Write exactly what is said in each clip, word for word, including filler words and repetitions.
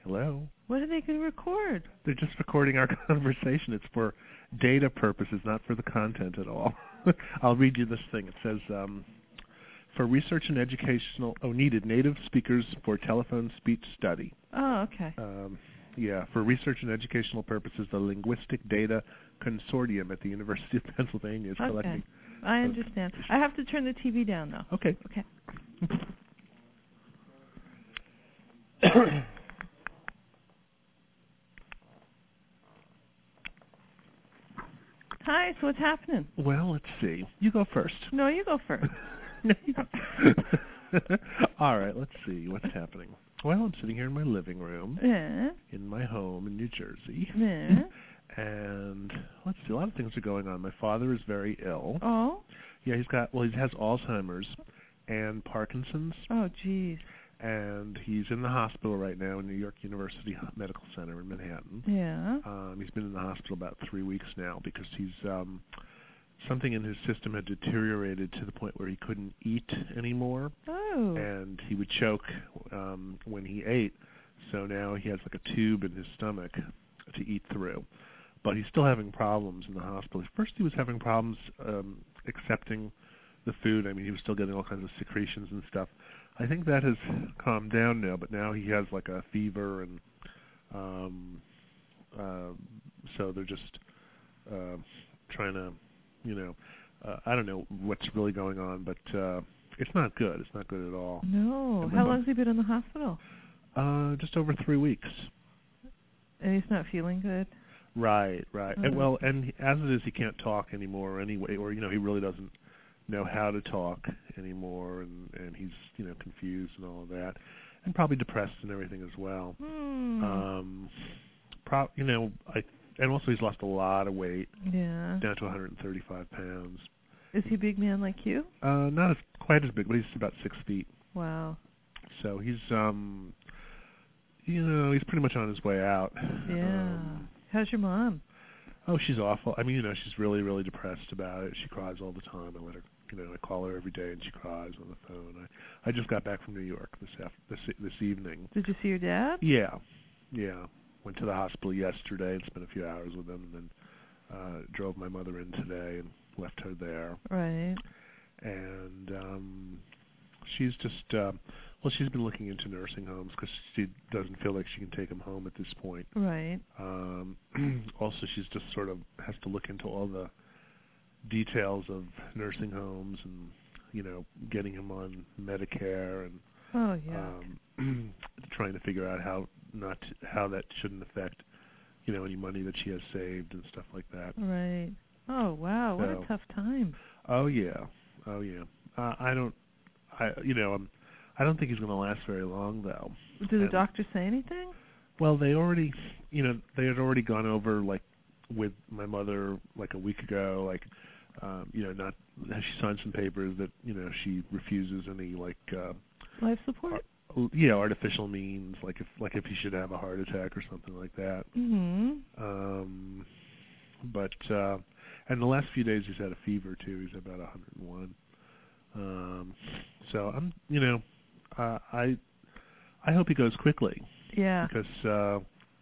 Hello? What are they going to record? They're just recording our conversation. It's for data purposes, not for the content at all. I'll read you this thing. It says, um, for research and educational, oh, needed native speakers for telephone speech study. Oh, okay. Um, yeah, for research and educational purposes, the Linguistic Data Consortium at the University of Pennsylvania is okay. collecting. I understand. I have to turn the T V down, though. Okay. Okay. Hi, so what's happening? Well, let's see. You go first. No, you go first. No, you go. All right, let's see what's happening. Well, I'm sitting here in my living room Yeah. in my home in New Jersey. Yeah. And let's see, a lot of things are going on. My father is very ill. Oh? Yeah, he's got, well, he has Alzheimer's and Parkinson's. Oh, geez. And he's in the hospital right now in New York University Medical Center in Manhattan. Yeah. Um, he's been in the hospital about three weeks now because he's um, something in his system had deteriorated to the point where he couldn't eat anymore. Oh. And he would choke um, when he ate. So now he has like a tube in his stomach to eat through. But he's still having problems in the hospital. At first he was having problems um, accepting the food. I mean, he was still getting all kinds of secretions and stuff. I think that has calmed down now, but now he has like a fever, and um, uh, so they're just uh, trying to, you know, uh, I don't know what's really going on, but uh, it's not good. It's not good at all. No. How long has he been in the hospital? Uh, just over three weeks. And he's not feeling good? Right, right. Oh. And, well, and he, as it is, he can't talk anymore anyway, or, you know, he really doesn't know how to talk anymore, and, and he's, you know, confused and all of that, and probably depressed and everything as well. Hmm. Um, pro- you know, I, and also he's lost a lot of weight. Yeah. Down to one hundred thirty-five pounds. Is he a big man like you? Uh, not as quite as big, but he's about six feet. Wow. So he's, um, you know, he's pretty much on his way out. Yeah. Um, How's your mom? Oh, she's awful. I mean, you know, she's really, really depressed about it. She cries all the time. I let her, you know, I call her every day, and she cries on the phone. I, I just got back from New York this af- this this evening. Did you see your dad? Yeah, yeah. Went to the hospital yesterday and spent a few hours with him, and then uh, drove my mother in today and left her there. Right. And um, she's just, uh, well, she's been looking into nursing homes because she doesn't feel like she can take him home at this point. Right. Um, also, she's just sort of has to look into all the details of nursing homes and, you know, getting him on Medicare and Oh, yeah. um, trying to figure out how not to, how that shouldn't affect, you know, any money that she has saved and stuff like that. Right. Oh, wow. What So, a tough time. Oh yeah, oh yeah. Uh, I don't, I you know, I'm, I don't think he's going to last very long though. Did the And, doctor say anything? Well, they already, you know, they had already gone over like with my mother like a week ago, like, um, you know, not she signed some papers that you know she refuses any like, uh, Life support? ar- you know, artificial means, like if like if he should have a heart attack or something like that. Mm-hmm. Um, but uh, and the last few days he's had a fever too. He's about one hundred one. Um, so I'm, you know, uh, I I hope he goes quickly. Yeah. Because, uh,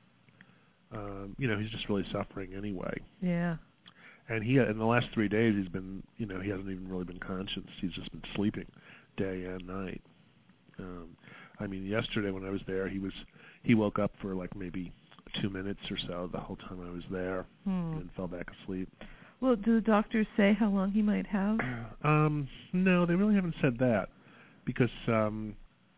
um, you know, he's just really suffering anyway. Yeah. And he, in the last three days, he's been, you know, he hasn't even really been conscious. He's just been sleeping day and night. Um, I mean, yesterday when I was there, he was, he woke up for like maybe two minutes or so the whole time I was there, Hmm. and fell back asleep. Well, do the doctors say how long he might have? Um, no, they really haven't said that because, um,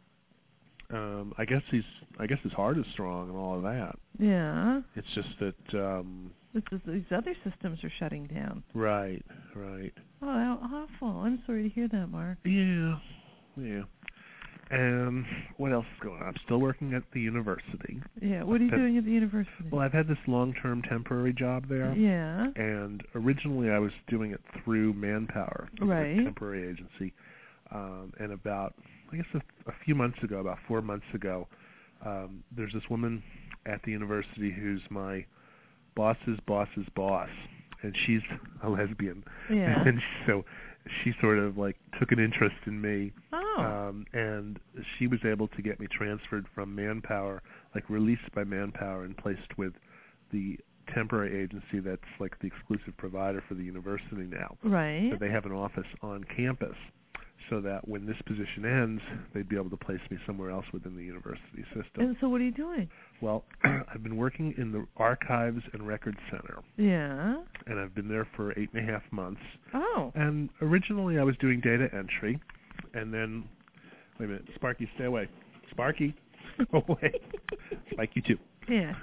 um, I guess he's, I guess his heart is strong and all of that. Yeah. It's just that, um, This is, these other systems are shutting down. right, right. Oh, how awful. I'm sorry to hear that, Mark. Yeah, yeah. And what else is going on? I'm still working at the university. Yeah. What are you That- doing at the university? Well, I've had this long-term temporary job there. Yeah. And originally I was doing it through Manpower, which is a Right. temporary agency. Um, and about, I guess a, a few months ago, about four months ago, um, there's this woman at the university who's my boss's boss's boss, and she's a lesbian. Yeah. And so she sort of like took an interest in me. Oh. Um, and she was able to get me transferred from Manpower, like released by Manpower and placed with the temporary agency that's like the exclusive provider for the university now. Right. So they have an office on campus, so that when this position ends, they'd be able to place me somewhere else within the university system. And so what are you doing? Well, I've been working in the Archives and Records Center. Yeah. And I've been there for eight and a half months. Oh. And originally I was doing data entry, and then, wait a minute, Sparky, stay away. Sparky, go away. Spike, you too. Yeah.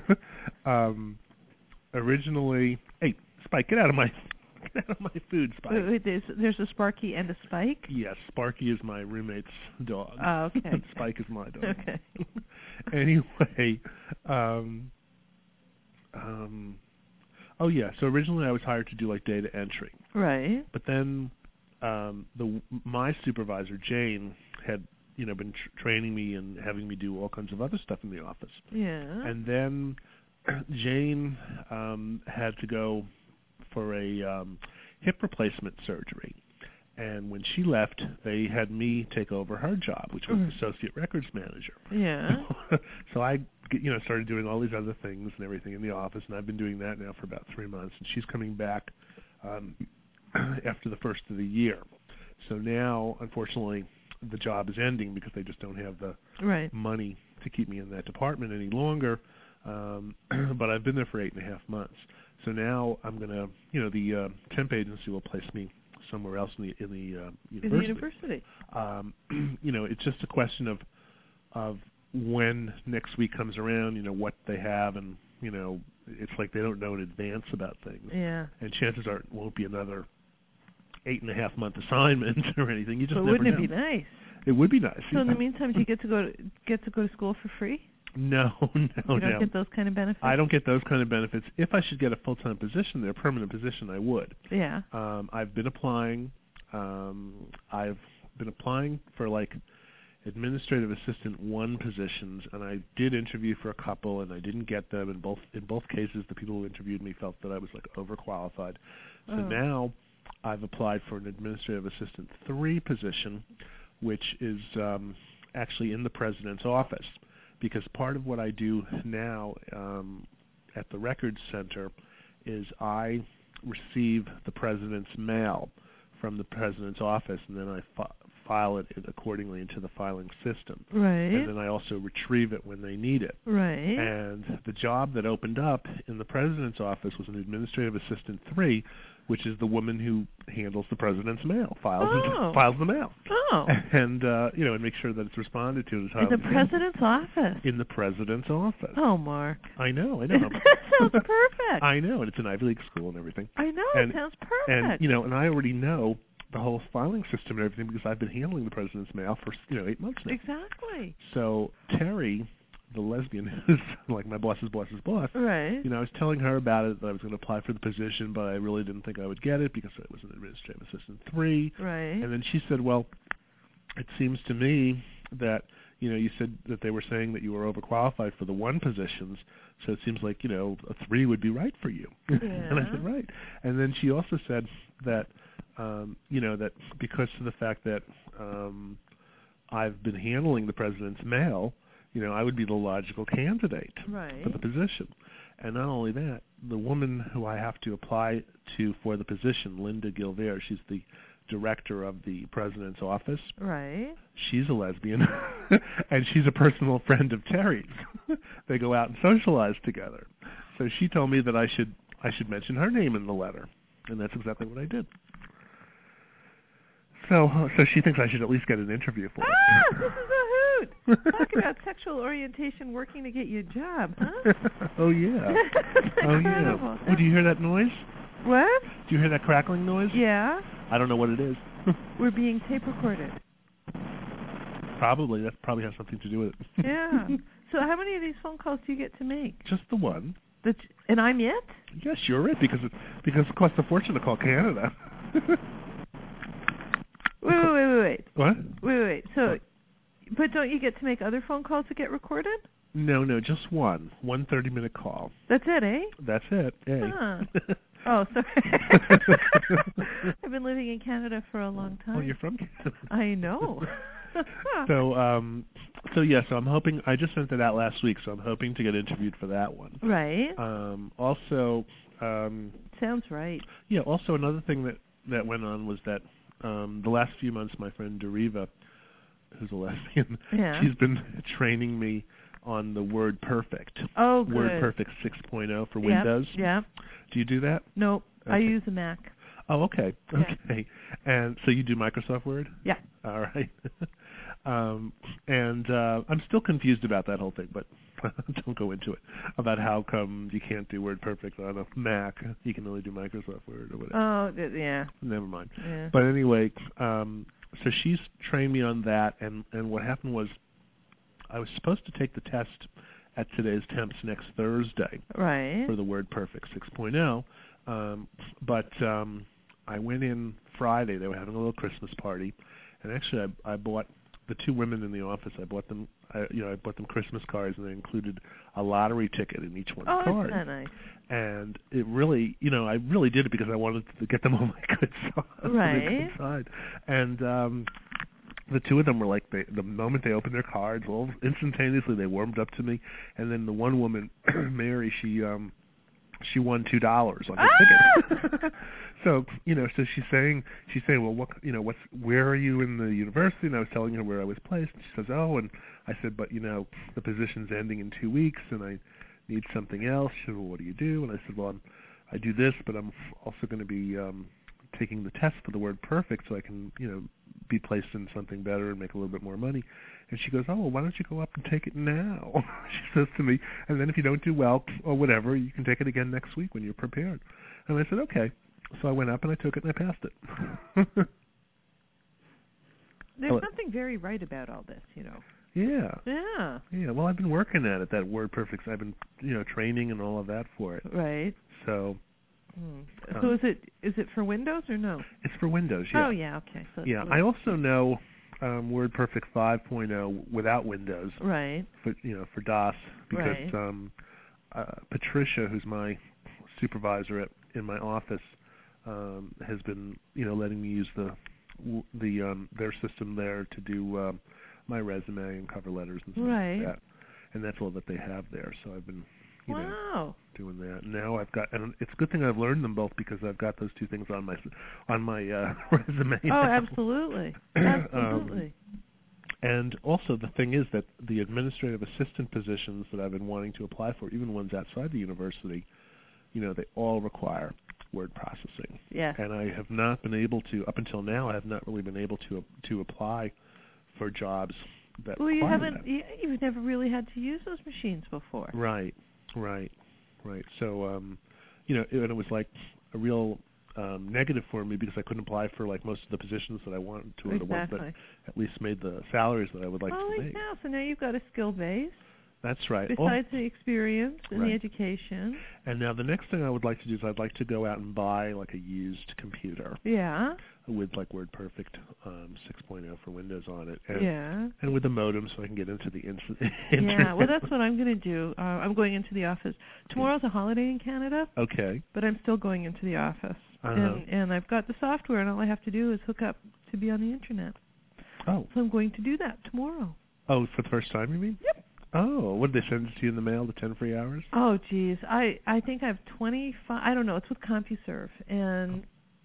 um, originally, hey, Spike, get out of my... Get out of my food, Spike. Wait, wait, there's, there's a Sparky and a Spike? Yes, Sparky is my roommate's dog. Oh, okay. And Spike is my dog. Okay. Anyway, um, um, oh yeah, so originally I was hired to do like data entry. Right. But then um, the my supervisor, Jane, had you know been tr- training me and having me do all kinds of other stuff in the office. Yeah. And then Jane um, had to go for a um, hip replacement surgery. And when she left, they had me take over her job, which was Mm. associate records manager. Yeah. So I, you know, started doing all these other things and everything in the office, and I've been doing that now for about three months. And she's coming back um, after the first of the year. So now, unfortunately, the job is ending because they just don't have the Right. money to keep me in that department any longer. Um, but I've been there for eight and a half months. So now I'm going to, you know, the uh, temp agency will place me somewhere else in the in the uh, university. In the university. Um, you know, it's just a question of of when next week comes around. You know what they have, and you know, it's like they don't know in advance about things. Yeah. And chances are it won't be another eight and a half month assignment or anything. You just But never wouldn't know. it be nice? It would be nice. So in the meantime, do you get to go to get to go to school for free? No, no, You don't no. get those kind of benefits? I don't get those kind of benefits. If I should get a full-time position there, a permanent position, I would. Yeah. Um, I've been applying. Um, I've been applying for like administrative assistant one positions, and I did interview for a couple, and I didn't get them. In both in both cases, the people who interviewed me felt that I was like overqualified. So Oh. now I've applied for an administrative assistant three position, which is um, actually in the president's office. Because part of what I do now um, at the Records Center is I receive the president's mail from the president's office, and then I fi- file it accordingly into the filing system. Right. And then I also retrieve it when they need it. Right. And the job that opened up in the president's office was an administrative assistant three, which is the woman who handles the president's mail, files Oh. and, files the mail, Oh. and uh, you know, and make sure that it's responded to. In the president's office. In the president's office. Oh, Mark. I know, I know. That sounds perfect. I know, and it's an Ivy League school and everything. I know, and, it sounds perfect. And you know, and I already know the whole filing system and everything because I've been handling the president's mail for you know eight months now. Exactly. So Terry, the lesbian who's like my boss's boss's boss, right. you know, I was telling her about it, that I was going to apply for the position, but I really didn't think I would get it because it was an administrative assistant three. Right. And then she said, well, it seems to me that, you know, you said that they were saying that you were overqualified for the one positions, so it seems like, you know, a three would be right for you. Yeah. And I said, right. And then she also said that, um, you know, that because of the fact that um, I've been handling the president's mail, you know, I would be the logical candidate right. for the position. And not only that, the woman who I have to apply to for the position, Linda Gilvert, she's the director of the president's office. Right. She's a lesbian, and she's a personal friend of Terry's. They go out and socialize together. So she told me that I should I should mention her name in the letter, and that's exactly what I did. So, so she thinks I should at least get an interview for it. Ah, this is a hoot. Talk about sexual orientation working to get you a job, huh? Oh, yeah. Oh, yeah. Oh, do you hear that noise? What? Do you hear that crackling noise? Yeah. I don't know what it is. We're being tape recorded. Probably. That probably has something to do with it. Yeah. So how many of these phone calls do you get to make? Just the one. The, and I'm it? Yes, you're it, because it, because it costs a fortune to call Canada. Wait, wait, wait, wait, wait. What? Wait, wait, wait. So, but don't you get to make other phone calls that get recorded? No, no, just one. One thirty-minute call. That's it, eh? That's it. Eh? Huh. Oh, sorry. I've been living in Canada for a long time. Oh, you're from Canada. I know. so, um, so yeah, so I'm hoping, I just sent it out last week, so I'm hoping to get interviewed for that one. Right. Um, also, um, sounds right. Yeah, also another thing that, that went on was that um, the last few months my friend Deriva, who's a lesbian, yeah. she's been training me on the Word Perfect. Oh, good. Word Perfect six point oh for yep. Windows. Yeah. Do you do that? Nope. Okay. I use a Mac. Oh, okay. Yeah. Okay. And so you do Microsoft Word? Yeah. All right. um, and uh, I'm still confused about that whole thing, but don't go into it, about how come you can't do Word Perfect on a Mac. You can only do Microsoft Word or whatever. Oh, th- yeah. Never mind. Yeah. But anyway, um, so she's trained me on that, and, and what happened was I was supposed to take the test at today's Temps next Thursday right. for the Word Perfect six point oh, um, but um, I went in Friday. They were having a little Christmas party, and actually I, I bought the two women in the office. I bought them, I, you know, I bought them Christmas cards, and they included a lottery ticket in each one's oh, card. Oh, that's nice. And it really, you know, I really did it because I wanted to get them on my good side. Right. Good side. And um, the two of them were like, they, the moment they opened their cards, well, instantaneously they warmed up to me. And then the one woman, Mary, she um, she won two dollars on her ah! ticket. So, you know, so she's saying, she's saying, well, what, you know, what's, where are you in the university? And I was telling her where I was placed. And she says, oh, and I said, but you know, the position's ending in two weeks, and I need something else. She said, well, what do you do? And I said, well, I'm, I do this, but I'm also going to be um, taking the test for the Word Perfect, so I can, you know, be placed in something better and make a little bit more money. And she goes, oh, well, why don't you go up and take it now? She says to me, and then if you don't do well or whatever, you can take it again next week when you're prepared. And I said, okay. So I went up and I took it and I passed it. There's well, something very right about all this, you know. Yeah. Yeah. Yeah. Well, I've been working at it, that Word Perfect. I've been, you know, training and all of that for it. Right. So. Hmm. So um, is it is it for Windows or no? It's for Windows. Yeah. Oh yeah. Okay. So yeah. I also know um, Word Perfect five point oh without Windows. Right. For you know for DOS because right. um, uh, Patricia, who's my supervisor at in my office, um, has been you know letting me use the the um, their system there to do um, my resume and cover letters and stuff right. like that, and that's all that they have there. So I've been you wow. know doing that. Now I've got, and it's a good thing I've learned them both because I've got those two things on my on my uh, resume. Oh, now. absolutely, absolutely. um, and also the thing is that the administrative assistant positions that I've been wanting to apply for, even ones outside the university, you know, they all require word processing. Yeah. And I have not been able to, up until now, I have not really been able to to apply for jobs that well, you require haven't, that. you, you've never really had to use those machines before. Right, right, right. So, um, you know, and it was like a real um, negative for me because I couldn't apply for like most of the positions that I wanted to, or exactly. the ones that at least made the salaries that I would like Holy to make. cow, so now you've got a skill base. That's right. Besides oh, the experience and right. the education. And now the next thing I would like to do is I'd like to go out and buy like a used computer. Yeah. With like WordPerfect um, six point oh for Windows on it. And, yeah. And with a modem so I can get into the ins- internet. Yeah, well that's what I'm going to do. Uh, I'm going into the office. Tomorrow's a holiday in Canada. Okay. But I'm still going into the office. Uh-huh. And, and I've got the software and all I have to do is hook up to be on the internet. Oh. So I'm going to do that tomorrow. Oh, for the first time you mean? Yep. Oh, what did they send it to you in the mail, the ten free hours? Oh, geez. I, I think I have twenty-five, I don't know, it's with CompuServe. And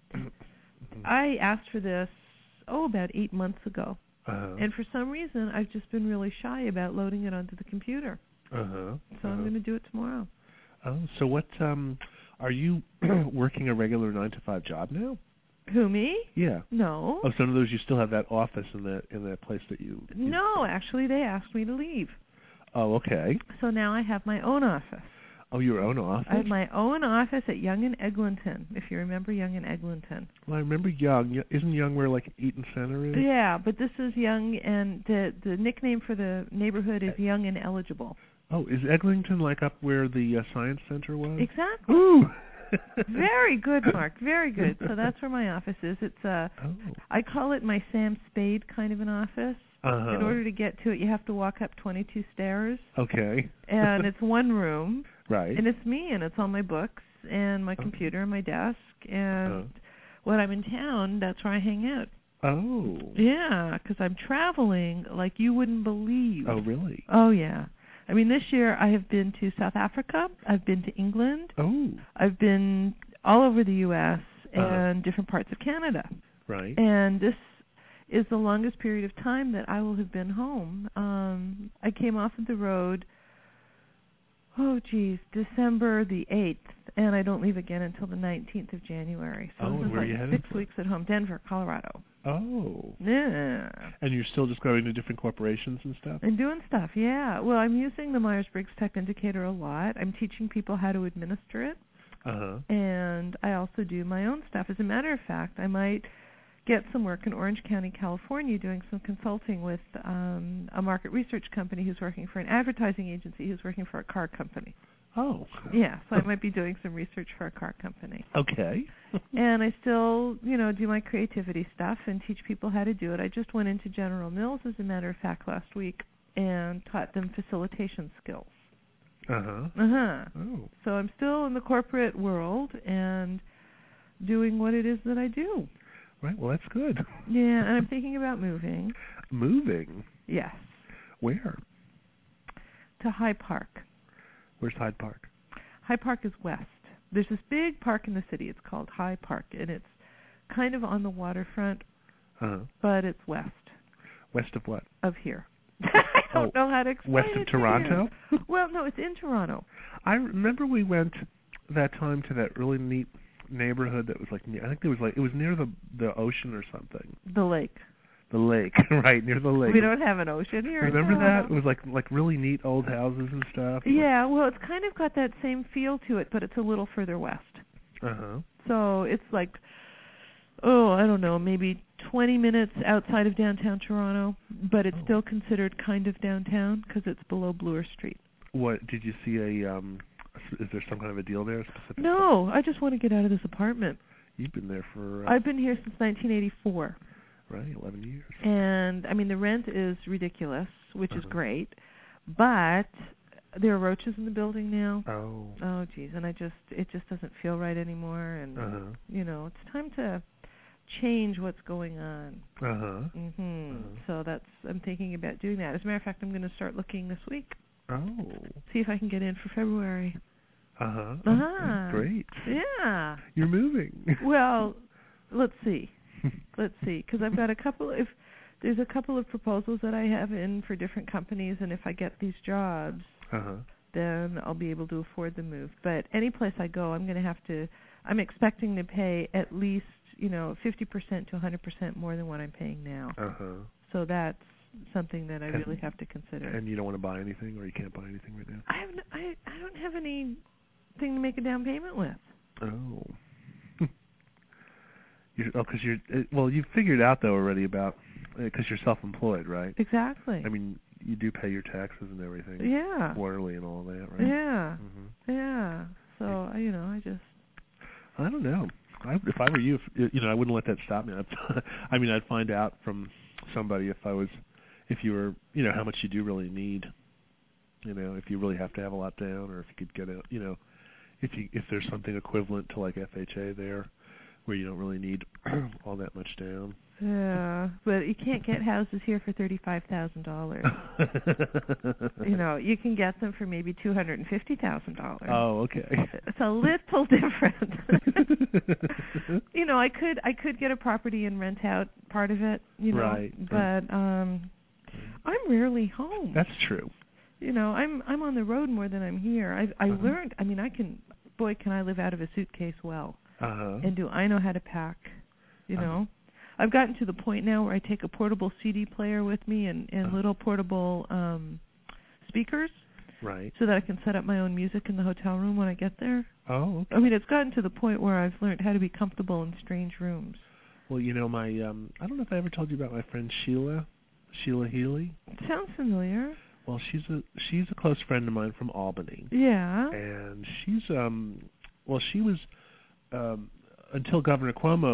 I asked for this, oh, about eight months ago. Uh-huh. And for some reason, I've just been really shy about loading it onto the computer. Uh-huh. So uh-huh. I'm going to do it tomorrow. Oh, so what, um, are you working a regular nine to five job now? Who, me? Yeah. No. Oh, some of those you still have that office in that in that place that you... you no, actually they asked me to leave. Oh, okay. So now I have my own office. Oh, your own office? I have my own office at Yonge and Eglinton, if you remember Yonge and Eglinton. Well, I remember Yonge. Isn't Yonge where, like, Eaton Center is? Yeah, but this is Yonge, and the, the nickname for the neighborhood is Young and Eligible. Oh, is Eglinton, like, up where the uh, Science Center was? Exactly. Ooh! Very good, Mark. Very good. So that's where my office is. It's uh, oh. I call it my Sam Spade kind of an office. Uh-huh. In order to get to it, you have to walk up twenty-two stairs. Okay. And it's one room. Right. And it's me, and it's all my books. and my Oh. computer and my desk, and Uh, when I'm in town, that's where I hang out. oh. Yeah, because I'm traveling like you wouldn't believe. Oh, really? Oh, yeah. I mean, this year I have been to South Africa. I've been to England. Oh. I've been all over the U S Uh-huh. and different parts of Canada. Right. And this is the longest period of time that I will have been home. Um, I came off of the road, oh, geez, December the eighth, and I don't leave again until the nineteenth of January. So Oh, this and is where are like you headed six for? weeks at home. Denver, Colorado. Oh. Yeah. And you're still just going to different corporations and stuff? And doing stuff, yeah. Well, I'm using the Myers-Briggs Tech Indicator a lot. I'm teaching people how to administer it. Uh-huh. And I also do my own stuff. As a matter of fact, I might get some work in Orange County, California, doing some consulting with um, a market research company who's working for an advertising agency who's working for a car company. Oh. Yeah, so I might be doing some research for a car company. Okay. And I still, you know, do my creativity stuff and teach people how to do it. I just went into General Mills, as a matter of fact, last week and taught them facilitation skills. Uh-huh. Uh-huh. Oh. So I'm still in the corporate world and doing what it is that I do. Right. Well, that's good. Yeah, and I'm thinking about moving. Moving? Yes. Where? To High Park. Where's Hyde Park? High Park is west. There's this big park in the city. It's called High Park, and it's kind of on the waterfront, Uh-huh. but it's west West of what? of here. I don't Oh, know how to explain west it of to Toronto? you. Well, no, it's in Toronto. I remember we went that time to that really neat neighborhood that was like, I think it was like, it was near the the ocean or something. The lake. The lake, right, near the lake. We don't have an ocean here. Remember in that? Toronto. It was like like really neat old houses and stuff. Yeah, well, it's kind of got that same feel to it, but it's a little further west. Uh-huh. So it's like, oh, I don't know, maybe twenty minutes outside of downtown Toronto, but it's Oh. still considered kind of downtown because it's below Bloor Street. What, did you see a, um, is there some kind of a deal there? Specific No, I just want to get out of this apartment. You've been there for, uh, I've been here since nineteen eighty-four. right, eleven years. And, I mean, the rent is ridiculous, which is Uh-huh. great, but there are roaches in the building now. Oh. Oh, geez, and I just, it just doesn't feel right anymore, and, Uh-huh. you know, it's time to change what's going on. Uh-huh. hmm Uh-huh. So that's, I'm thinking about doing that. As a matter of fact, I'm going to start looking this week, Oh. see if I can get in for February. Uh-huh. Uh-huh. Oh, great. Yeah. You're moving. Well, let's see. Let's see, because I've got a couple. If there's a couple of proposals that I have in for different companies, and if I get these jobs, Uh-huh. then I'll be able to afford the move. But any place I go, I'm going to have to. I'm expecting to pay at least, you know, fifty percent to one hundred percent more than what I'm paying now. Uh-huh. So that's something that I And- really have to consider. And you don't want to buy anything, or you can't buy anything right now? I have. No, I. I don't have anything to make a down payment with. Oh. You're, oh, because you're, uh, well, you've figured out, though, already about, because you're self-employed, right? Exactly. I mean, you do pay your taxes and everything. Yeah. Quarterly and all that, right? Yeah. Mm-hmm. Yeah. So, I you know, I just. I don't know. I, if I were you, if, you know, I wouldn't let that stop me. I'd, I mean, I'd find out from somebody if I was, if you were, you know, how much you do really need. You know, if you really have to have a lot down, or if you could get a, you know, if you if there's something equivalent to like F H A there, where you don't really need all that much down. Yeah, but you can't get houses here for thirty-five thousand dollars. You know, you can get them for maybe two hundred and fifty thousand dollars. Oh, okay. It's a little different. You know, I could I could get a property and rent out part of it. You know, Right, but right. um, I'm rarely home. That's true. You know, I'm I'm on the road more than I'm here. I I Uh-huh. learned. I mean, I can. Boy, can I live out of a suitcase well. Uh-huh. And do I know how to pack? You Uh-huh. know, I've gotten to the point now where I take a portable C D player with me and and Uh-huh. little portable um speakers, Right. so that I can set up my own music in the hotel room when I get there. Oh, okay. I mean, it's gotten to the point where I've learned how to be comfortable in strange rooms. Well, you know, my um I don't know if I ever told you about my friend Sheila, Sheila Healy. Sounds familiar. Well, she's a she's a close friend of mine from Albany. Yeah. And she's um well, she was um until Governor Cuomo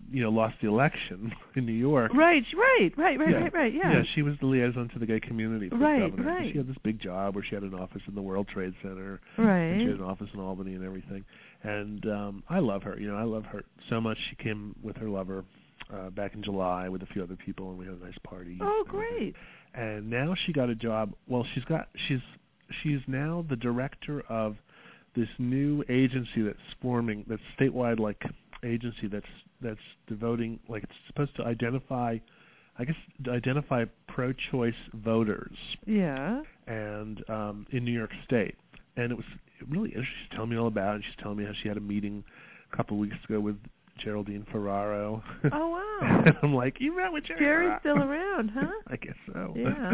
you know, lost the election in New York. Right, right, right, right, yeah. right, right. Yeah. Yeah, she was the liaison to the gay community for right, governor. right. She had this big job where she had an office in the World Trade Center. Right. And she had an office in Albany and everything. And um, I love her. You know, I love her so much. She came with her lover uh, back in July with a few other people, and we had a nice party. Oh, great. And now she got a job. Well, she's got she's she's now the director of this new agency that's forming, that's statewide like agency that's that's devoting, like it's supposed to identify, I guess identify pro-choice voters. Yeah. And um, in New York State, and it was really interesting. She's telling me all about it. She's telling me how she had a meeting a couple of weeks ago with Geraldine Ferraro. Oh wow! And I'm like, you met with Jerry Jerry's Ferraro. still around, huh? I guess so.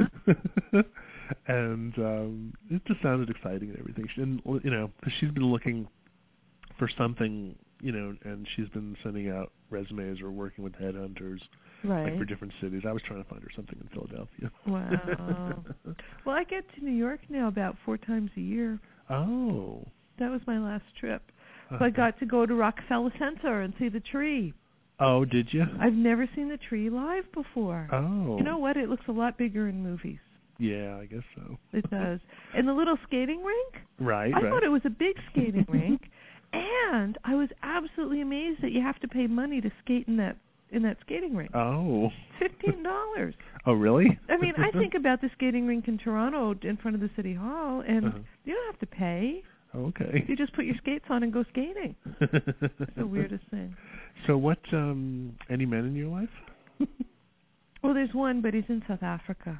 Yeah. And um, it just sounded exciting and everything. She, and you know, because she's been looking for something, you know, and she's been sending out resumes or working with headhunters, right, like for different cities. I was trying to find her something in Philadelphia. Wow. Well, I get to New York now about four times a year. Oh. That was my last trip. Uh-huh. So I got to go to Rockefeller Center and see the tree. Oh, did you? I've never seen the tree live before. Oh. You know what? It looks a lot bigger in movies. Yeah, I guess so. It does. And the little skating rink? Right, I right. thought it was a big skating rink. And I was absolutely amazed that you have to pay money to skate in that in that skating rink. Oh. Fifteen dollars. Oh, really? I mean, I think about the skating rink in Toronto in front of the city hall, and uh-huh. you don't have to pay. Okay. You just put your skates on and go skating. It's the weirdest thing. So what, um, any men in your life? Well, there's one, but he's in South Africa.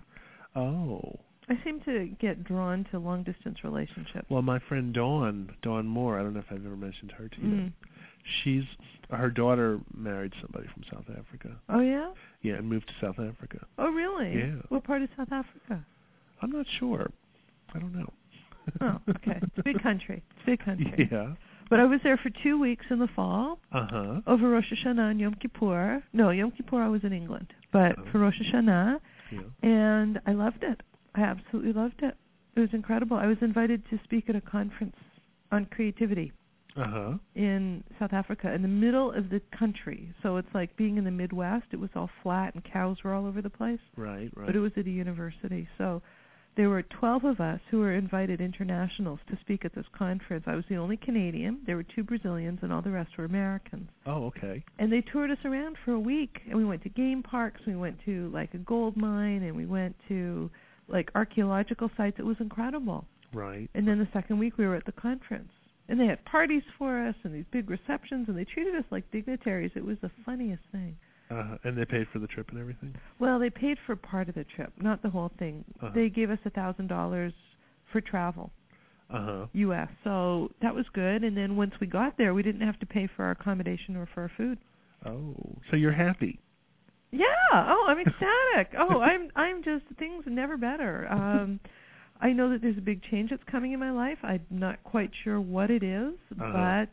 Oh. I seem to get drawn to long-distance relationships. Well, my friend Dawn, Dawn Moore, I don't know if I've ever mentioned her to you. Mm. She's, her daughter married somebody from South Africa. Oh, yeah? Yeah, and moved to South Africa. Oh, really? Yeah. What part of South Africa? I'm not sure. I don't know. Oh, okay. It's a big country. It's a big country. Yeah. But I was there for two weeks in the fall. Uh-huh. Over Rosh Hashanah and Yom Kippur. No, Yom Kippur I was in England. But oh. for Rosh Hashanah. Yeah. And I loved it. I absolutely loved it. It was incredible. I was invited to speak at a conference on creativity uh-huh. in South Africa, in the middle of the country. So it's like being in the Midwest. It was all flat and cows were all over the place. Right, right. But it was at a university. So there were twelve of us who were invited, internationals, to speak at this conference. I was the only Canadian. There were two Brazilians, and all the rest were Americans. Oh, okay. And they toured us around for a week. And we went to game parks. We went to, like, a gold mine. And we went to, like, archaeological sites. It was incredible. Right. And then the second week we were at the conference. And they had parties for us and these big receptions. And they treated us like dignitaries. It was the funniest thing. Uh, and they paid for the trip and everything? Well, they paid for part of the trip, not the whole thing. Uh-huh. They gave us a thousand dollars for travel, uh-huh. U S So that was good. And then once we got there, we didn't have to pay for our accommodation or for our food. Oh, so you're happy? Yeah. Oh, I'm ecstatic. oh, I'm I'm just things are never better. Um, I know that there's a big change that's coming in my life. I'm not quite sure what it is, uh-huh. but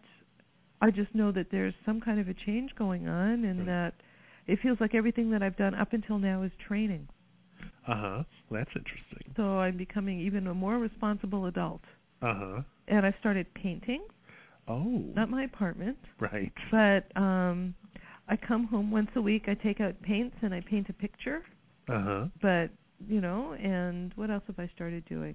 I just know that there's some kind of a change going on, and right. that it feels like everything that I've done up until now is training. Uh-huh. That's interesting. So I'm becoming even a more responsible adult. Uh-huh. And I've started painting. Oh. Not my apartment. Right. But um, I come home once a week. I take out paints and I paint a picture. Uh-huh. But, you know, and what else have I started doing?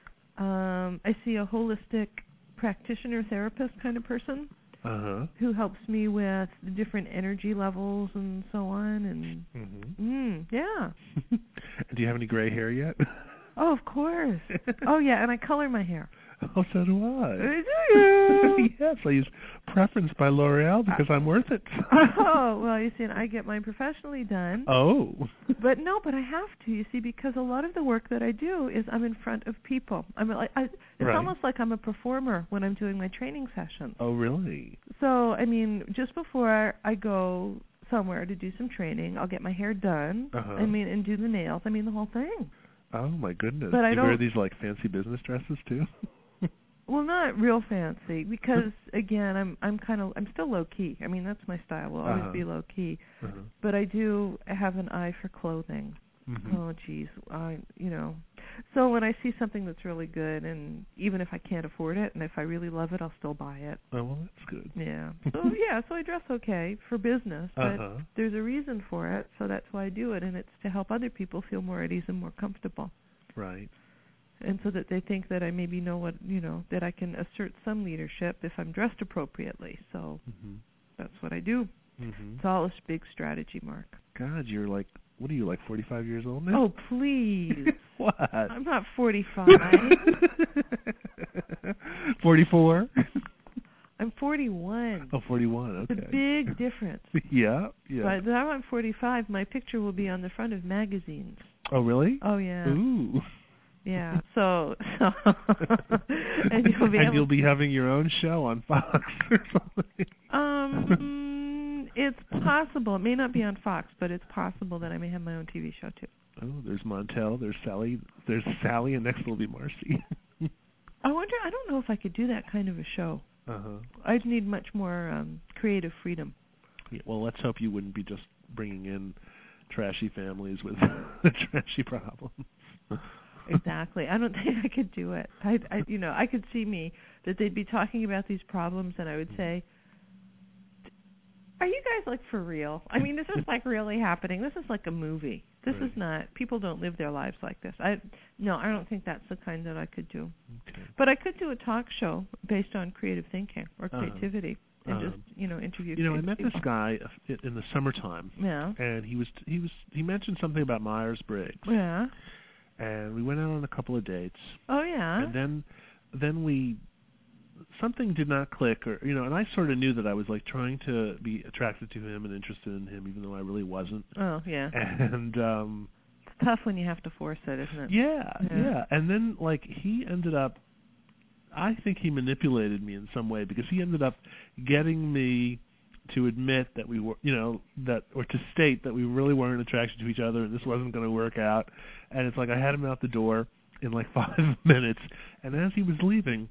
Um, I see a holistic practitioner, therapist kind of person. Uh-huh. Who helps me with the different energy levels and so on. And mm-hmm. mm, yeah. Do you have any gray hair yet? Oh, of course. Oh, yeah, and I color my hair. Oh, so do I. Do you? Yes, I use Preference by L'Oreal because I'm worth it. Oh, well, you see, and I get mine professionally done. Oh. But no, but I have to, you see, because a lot of the work that I do is I'm in front of people. I'm like, I, it's right. almost like I'm a performer when I'm doing my training sessions. Oh, really? So, I mean, just before I go somewhere to do some training, I'll get my hair done. Uh-huh. I mean, and do the nails. I mean, the whole thing. Oh, my goodness. But do I you don't wear these, like, fancy business dresses, too? Well, not real fancy because again, I'm I'm kind of I'm still low key. I mean, that's my style. Will always uh-huh. be low key. Uh-huh. But I do have an eye for clothing. Mm-hmm. Oh, geez, I you know, So when I see something that's really good, and even if I can't afford it, and if I really love it, I'll still buy it. Oh, well, that's good. Yeah. So yeah, so I dress okay for business, but Uh-huh. there's a reason for it, so that's why I do it, and it's to help other people feel more at ease and more comfortable. Right. And so that they think that I maybe know what, you know, that I can assert some leadership if I'm dressed appropriately. So Mm-hmm. that's what I do. Mm-hmm. It's all a big strategy, Mark. God, you're like, what are you, like forty-five years old now? Oh, please. What? I'm not forty-five. forty-four? I'm forty-one. Oh, forty-one, okay. It's a big difference. Yeah, yeah. By the time I'm forty-five, my picture will be on the front of magazines. Oh, really? Oh, yeah. Ooh. Yeah, so, so and you'll be and able, you'll be having your own show on Fox or something. Um, it's possible. It may not be on Fox, but it's possible that I may have my own T V show too. Oh, there's Montel, there's Sally, there's Sally, and next will be Marcy. I wonder. I don't know if I could do that kind of a show. Uh huh. I'd need much more um, creative freedom. Yeah, well, let's hope you wouldn't be just bringing in trashy families with trashy problems. Exactly. I don't think I could do it. I, I, you know, I could see me that they'd be talking about these problems, and I would say, "Are you guys like for real? I mean, this is like really happening. This is like a movie. This right. is not. People don't live their lives like this. I, no, I don't think that's the kind that I could do. Okay. But I could do a talk show based on creative thinking or Uh-huh. creativity, and Uh-huh. just, you know, interview. You know, I met people. this guy in the summertime. Yeah. And he was he was he mentioned something about Myers-Briggs. Yeah. And we went out on a couple of dates. Oh yeah. And then then we something did not click, or you know, and I sort of knew that I was like trying to be attracted to him and interested in him, even though I really wasn't. Oh yeah. And um it's tough when you have to force it, isn't it? Yeah, Yeah. yeah. And then like he ended up, I think he manipulated me in some way, because he ended up getting me to admit that we were, you know, that, or to state that we really weren't attracted to each other and this wasn't going to work out. And it's like I had him out the door in like five minutes, and as he was leaving,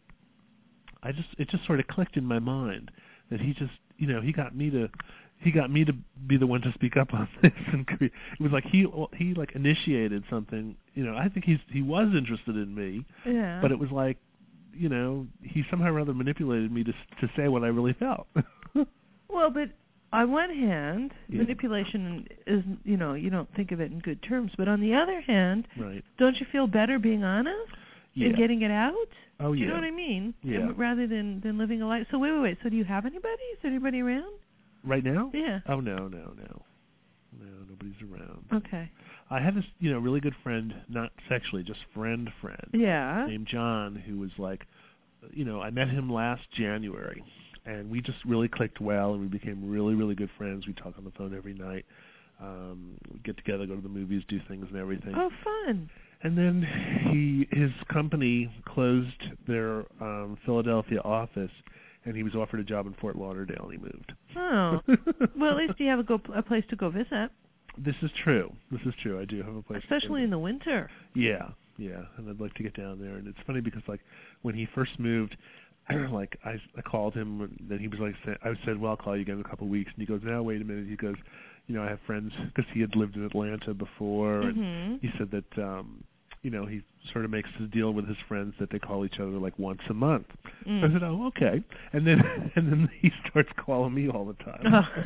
I just, it just sort of clicked in my mind that he just, you know, he got me to, he got me to be the one to speak up on this, and cre- it was like he, he like initiated something. You know, I think he's, he was interested in me, Yeah. but it was like, you know, he somehow or other manipulated me to to say what I really felt. Well, but on one hand, Yeah. manipulation is, you know, you don't think of it in good terms. But on the other hand, Right. don't you feel better being honest Yeah. and getting it out? Oh, do you yeah. know what I mean? Yeah. And rather than, than living a life. So wait, wait, wait. So do you have anybody? Is there anybody around? Right now? Yeah. Oh, no, no, no. No, nobody's around. Okay. I had this, you know, really good friend, not sexually, just friend friend, Yeah. named John, who was like, you know, I met him last January, and we just really clicked well, and we became really, really good friends. We talk on the phone every night. Um, we get together, go to the movies, do things and everything. Oh, fun. And then he, his company closed their um, Philadelphia office, and he was offered a job in Fort Lauderdale, and he moved. Oh. Well, at least you have a, go, a place to go visit. This is true. This is true. I do have a place. Especially in the winter. Yeah, yeah, and I'd like to get down there. And it's funny because, like, when he first moved, like I, I called him, and then he was like, I said, "Well, I'll call you again in a couple of weeks." And he goes, "Now, wait a minute." He goes, "You know, I have friends," because he had lived in Atlanta before, and Mm-hmm. he said that, um, you know, he sort of makes a deal with his friends that they call each other like once a month. Mm. I said, "Oh, okay." And then, and then he starts calling me all the time.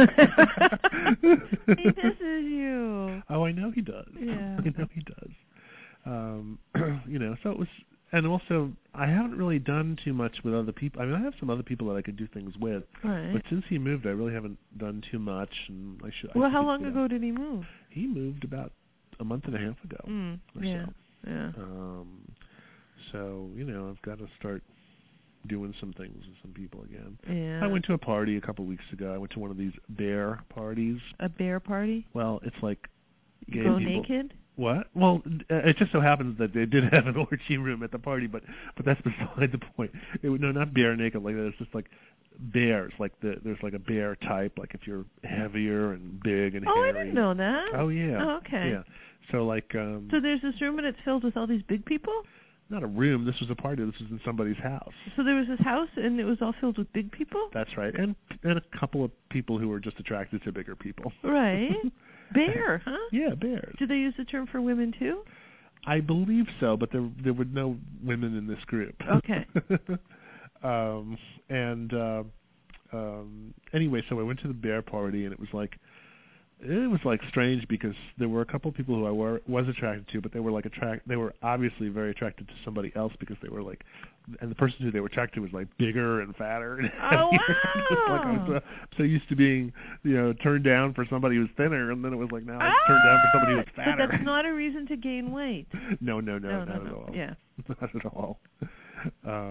Oh. He misses you. Oh, I know he does. Yeah. I know he does. Um, you know, so it was, and also I haven't really done too much with other people. I mean, I have some other people that I could do things with, Right. but since he moved, I really haven't done too much. And I should. I Well, should how get long to that. ago did he move? He moved about a month and a half ago. Mm, or yeah. so. Yeah. Um, so you know, I've got to start doing some things with some people again. Yeah. I went to a party a couple of weeks ago. I went to one of these bear parties. A bear party? Well, it's like gay Go people. naked? What? Well, uh, it just so happens that they did have an orgy room at the party, but but that's beside the point. It, no, not bare naked like that. It's just like bears. Like the, there's like a bear type. Like if you're heavier and big and Oh, hairy. I didn't know that. Oh yeah. Oh, okay. Yeah. So like. um So there's this room and it's filled with all these big people? Not a room. This was a party. This was in somebody's house. So there was this house and it was all filled with big people? That's right. And and a couple of people who were just attracted to bigger people. Right. Bear, huh? Yeah, bears. Do they use the term for women too? I believe so, but there there were no women in this group. Okay. um, and uh, um, anyway, so I went to the bear party, and it was like it was like strange because there were a couple of people who I were, was attracted to, but they were like attract they were obviously very attracted to somebody else because they were like, and the person who they were attracted to was like bigger and fatter. And oh wow! like I was so, so used to being, you know, turned down for somebody who was thinner, and then it was like now I'm ah! turned down for somebody who was fatter. But that's not a reason to gain weight. no, no, no, no, not no, at no. all. Yeah, not at all. Uh,